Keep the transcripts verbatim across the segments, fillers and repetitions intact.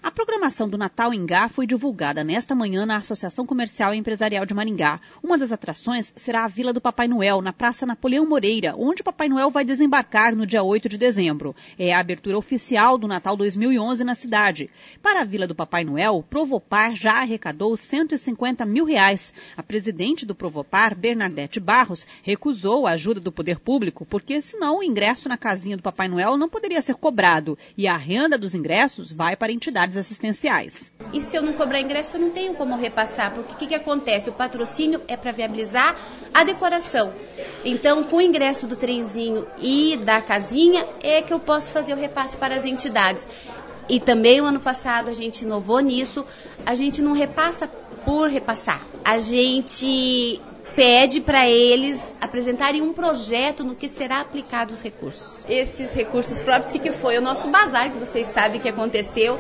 A programação do Natal em Gá foi divulgada nesta manhã na Associação Comercial e Empresarial de Maringá. Uma das atrações será a Vila do Papai Noel, na Praça Napoleão Moreira, onde o Papai Noel vai desembarcar no dia oito de dezembro. É a abertura oficial do Natal dois mil e onze na cidade. Para a Vila do Papai Noel, o Provopar já arrecadou cento e cinquenta mil reais. A presidente do Provopar, Bernadette Barros, recusou a ajuda do poder público, porque senão o ingresso na casinha do Papai Noel não poderia ser cobrado e a renda dos ingressos vai para entidades assistenciais. E se eu não cobrar ingresso, eu não tenho como repassar, porque o que, que acontece? O patrocínio é para viabilizar a decoração. Então, com o ingresso do trenzinho e da casinha, é que eu posso fazer o repasse para as entidades. E também, o ano passado, a gente inovou nisso, a gente não repassa por repassar. A gente pede para eles apresentarem um projeto no que será aplicado os recursos. Esses recursos próprios, o que, que foi? O nosso bazar, que vocês sabem que aconteceu,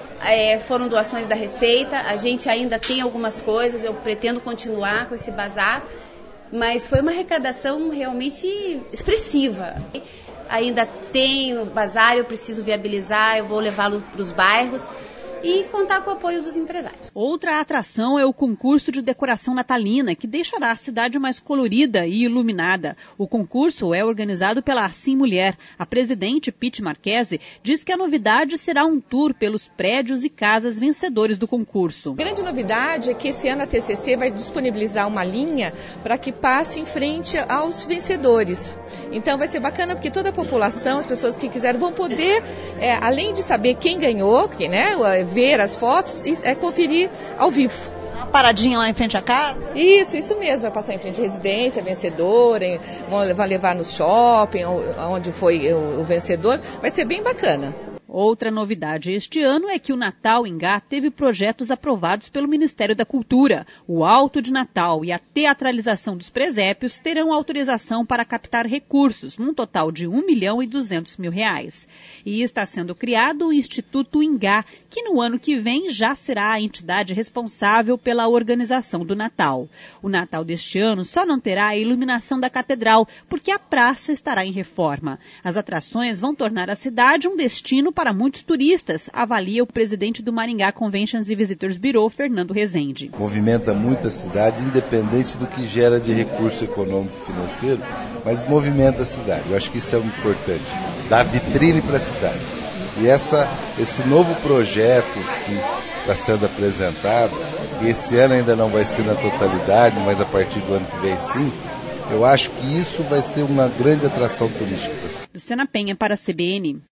é, foram doações da Receita. A gente ainda tem algumas coisas, eu pretendo continuar com esse bazar, mas foi uma arrecadação realmente expressiva. Ainda tem o bazar, eu preciso viabilizar, eu vou levá-lo para os bairros e contar com o apoio dos empresários. Outra atração é o concurso de decoração natalina, que deixará a cidade mais colorida e iluminada. O concurso é organizado pela Assim Mulher. A presidente, Pete Marquese, diz que a novidade será um tour pelos prédios e casas vencedores do concurso. A grande novidade é que esse ano a T C C vai disponibilizar uma linha para que passe em frente aos vencedores. Então vai ser bacana porque toda a população, as pessoas que quiserem, vão poder, é, além de saber quem ganhou, porque, né, ver as fotos, é conferir ao vivo. Uma paradinha lá em frente à casa? Isso, isso mesmo. Vai passar em frente à residência, vencedor, vai levar no shopping, onde foi o vencedor. Vai ser bem bacana. Outra novidade este ano é que o Natal em Gá teve projetos aprovados pelo Ministério da Cultura. O Alto de Natal e a teatralização dos presépios terão autorização para captar recursos, num total de um milhão e duzentos mil reais. E está sendo criado o Instituto Ingá, que no ano que vem já será a entidade responsável pela organização do Natal. O Natal deste ano só não terá a iluminação da catedral, porque a praça estará em reforma. As atrações vão tornar a cidade um destino para muitos turistas, avalia o presidente do Maringá Conventions e Visitors Bureau, Fernando Rezende. Movimenta muito a cidade, independente do que gera de recurso econômico e financeiro, mas movimenta a cidade. Eu acho que isso é muito importante, dar vitrine para a cidade. E essa, esse novo projeto que está sendo apresentado, e esse ano ainda não vai ser na totalidade, mas a partir do ano que vem sim, eu acho que isso vai ser uma grande atração turística. Luciana Penha para a C B N.